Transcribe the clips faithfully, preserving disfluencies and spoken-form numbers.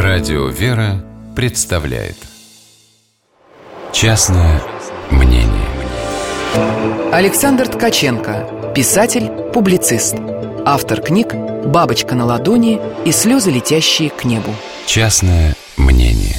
Радио «Вера» представляет «Частное мнение». Александр Ткаченко, писатель, публицист. Автор книг «Бабочка на ладони» и «Слезы, летящие к небу». Частное мнение.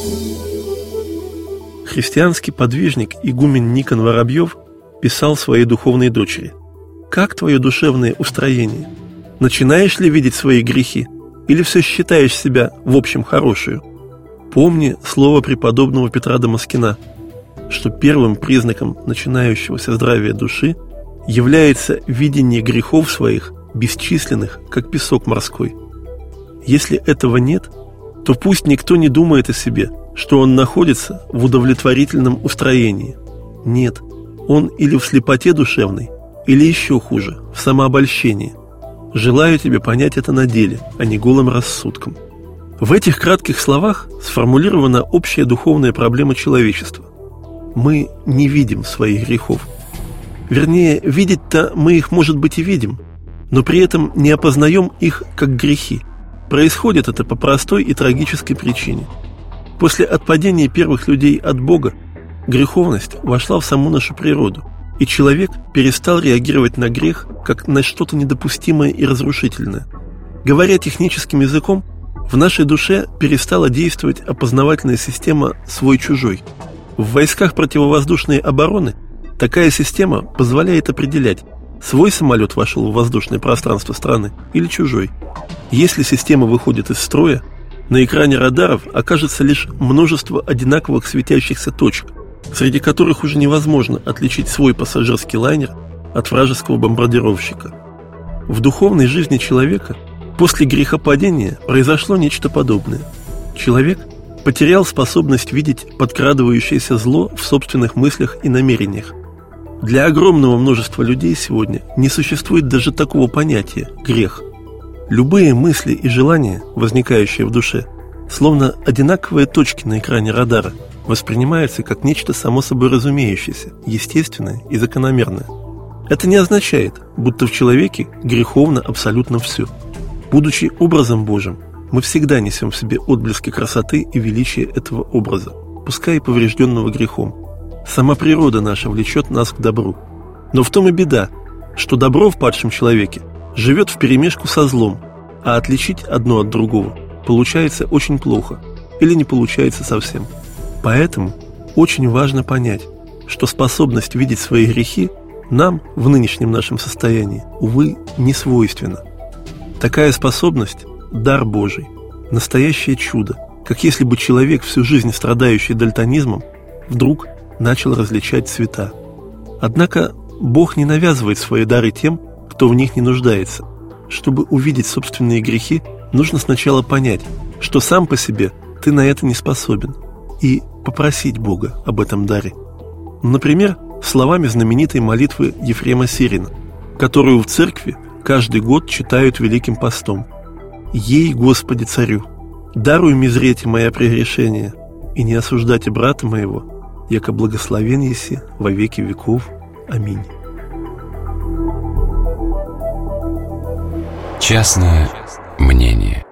Христианский подвижник игумен Никон Воробьев писал своей духовной дочери: «Как твое душевное устроение? Начинаешь ли видеть свои грехи? Или все считаешь себя в общем хорошую? Помни слово преподобного Петра Дамаскина, что первым признаком начинающегося здравия души является видение грехов своих, бесчисленных, как песок морской. Если этого нет, то пусть никто не думает о себе, что он находится в удовлетворительном устроении. Нет, он или в слепоте душевной, или еще хуже, в самообольщении. Желаю тебе понять это на деле, а не голым рассудком». В этих кратких словах сформулирована общая духовная проблема человечества. Мы не видим своих грехов. Вернее, видеть-то мы их, может быть, и видим, но при этом не опознаем их как грехи. Происходит это по простой и трагической причине. После отпадения первых людей от Бога греховность вошла в саму нашу природу, и человек перестал реагировать на грех как на что-то недопустимое и разрушительное. Говоря техническим языком, в нашей душе перестала действовать опознавательная система «свой-чужой». В войсках противовоздушной обороны такая система позволяет определять, свой самолет вошел в воздушное пространство страны или чужой. Если система выходит из строя, на экране радаров окажется лишь множество одинаковых светящихся точек, среди которых уже невозможно отличить свой пассажирский лайнер от вражеского бомбардировщика. В духовной жизни человека после грехопадения произошло нечто подобное. Человек потерял способность видеть подкрадывающееся зло в собственных мыслях и намерениях. Для огромного множества людей сегодня не существует даже такого понятия «грех». Любые мысли и желания, возникающие в душе, словно одинаковые точки на экране радара, воспринимаются как нечто само собой разумеющееся, естественное и закономерное. Это не означает, будто в человеке греховно абсолютно все. Будучи образом Божьим, мы всегда несем в себе отблески красоты и величия этого образа, пускай и поврежденного грехом. Сама природа наша влечет нас к добру. Но в том и беда, что добро в падшем человеке живет вперемешку со злом, а отличить одно от другого получается очень плохо или не получается совсем. Поэтому очень важно понять, что способность видеть свои грехи нам в нынешнем нашем состоянии, увы, не свойственна. Такая способность – дар Божий, настоящее чудо, как если бы человек, всю жизнь страдающий дальтонизмом, вдруг начал различать цвета. Однако Бог не навязывает свои дары тем, кто в них не нуждается. Чтобы увидеть собственные грехи, нужно сначала понять, что сам по себе ты на это не способен, и попросить Бога об этом даре. Например, словами знаменитой молитвы Ефрема Сирина, которую в церкви каждый год читают Великим постом: «Ей, Господи Царю, даруй мизрете моя прегрешение, и не осуждайте брата моего, яко благословен еси во веки веков. Аминь». Частное мнение.